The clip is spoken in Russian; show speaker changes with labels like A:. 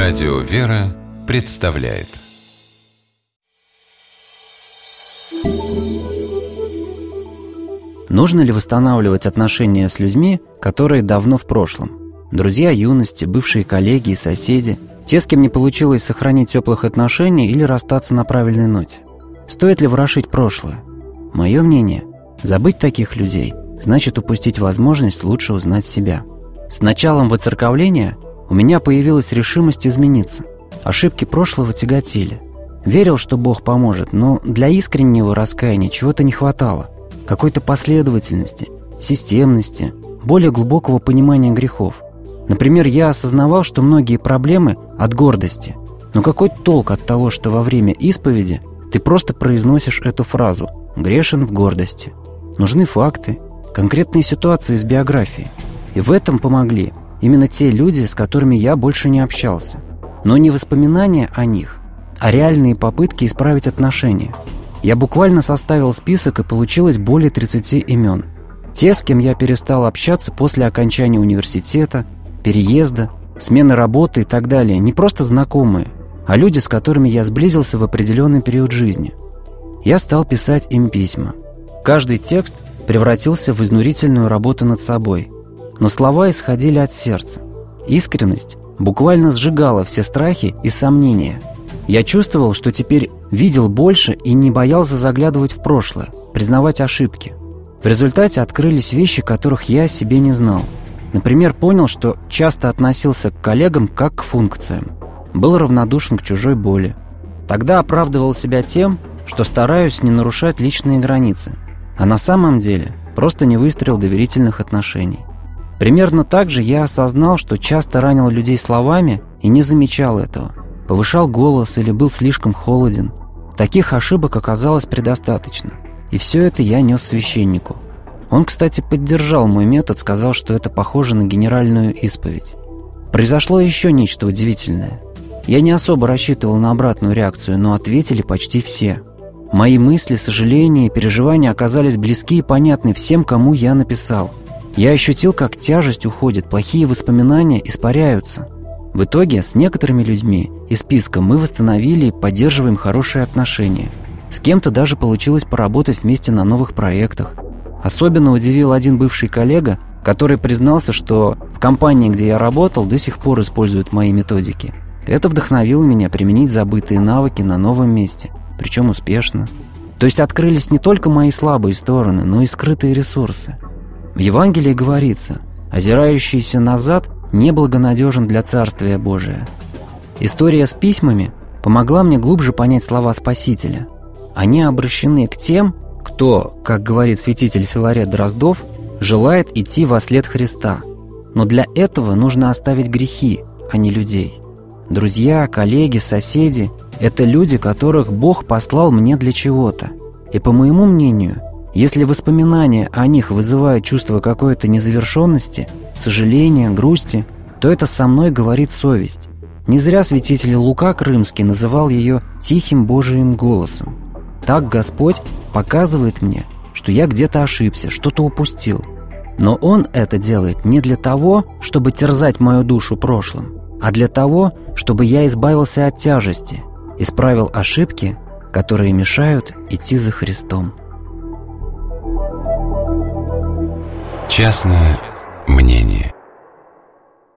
A: Радио «Вера» представляет.
B: Нужно ли восстанавливать отношения с людьми, которые давно в прошлом? Друзья юности, бывшие коллеги и соседи, те, с кем не получилось сохранить теплых отношений или расстаться на правильной ноте. Стоит ли ворошить прошлое? Мое мнение, забыть таких людей значит упустить возможность лучше узнать себя. С началом воцерковления у меня появилась решимость измениться. Ошибки прошлого тяготили. Верил, что Бог поможет, но для искреннего раскаяния чего-то не хватало. Какой-то последовательности, системности, более глубокого понимания грехов. Например, я осознавал, что многие проблемы от гордости. Но какой толк от того, что во время исповеди ты просто произносишь эту фразу «грешен в гордости». Нужны факты, конкретные ситуации из биографии. И в этом помогли именно те люди, с которыми я больше не общался. Но не воспоминания о них, а реальные попытки исправить отношения. Я буквально составил список, и получилось более 30 имен. Те, с кем я перестал общаться после окончания университета, переезда, смены работы и так далее, не просто знакомые, а люди, с которыми я сблизился в определенный период жизни. Я стал писать им письма. Каждый текст превратился в изнурительную работу над собой. Но слова исходили от сердца. Искренность буквально сжигала все страхи и сомнения. Я чувствовал, что теперь видел больше и не боялся заглядывать в прошлое, признавать ошибки. В результате открылись вещи, которых я о себе не знал. Например, понял, что часто относился к коллегам как к функциям. Был равнодушен к чужой боли. Тогда оправдывал себя тем, что стараюсь не нарушать личные границы. А на самом деле просто не выстроил доверительных отношений. Примерно так же я осознал, что часто ранил людей словами и не замечал этого. Повышал голос или был слишком холоден. Таких ошибок оказалось предостаточно. И все это я нес священнику. Он, кстати, поддержал мой метод, сказал, что это похоже на генеральную исповедь. Произошло еще нечто удивительное. Я не особо рассчитывал на обратную реакцию, но ответили почти все. Мои мысли, сожаления и переживания оказались близки и понятны всем, кому я написал. Я ощутил, как тяжесть уходит, плохие воспоминания испаряются. В итоге с некоторыми людьми из списка мы восстановили и поддерживаем хорошие отношения. С кем-то даже получилось поработать вместе на новых проектах. Особенно удивил один бывший коллега, который признался, что в компании, где я работал, до сих пор используют мои методики. Это вдохновило меня применить забытые навыки на новом месте, причем успешно. То есть открылись не только мои слабые стороны, но и скрытые ресурсы. В Евангелии говорится: «Озирающийся назад неблагонадежен для Царствия Божия». История с письмами помогла мне глубже понять слова Спасителя. Они обращены к тем, кто, как говорит святитель Филарет Дроздов, желает идти вослед Христа. Но для этого нужно оставить грехи, а не людей. Друзья, коллеги, соседи – это люди, которых Бог послал мне для чего-то. И по моему мнению, если воспоминания о них вызывают чувство какой-то незавершенности, сожаления, грусти, то это со мной говорит совесть. Не зря святитель Лука Крымский называл ее «тихим Божиим голосом». Так Господь показывает мне, что я где-то ошибся, что-то упустил. Но Он это делает не для того, чтобы терзать мою душу прошлым, а для того, чтобы я избавился от тяжести, исправил ошибки, которые мешают идти за Христом.
A: Частное мнение.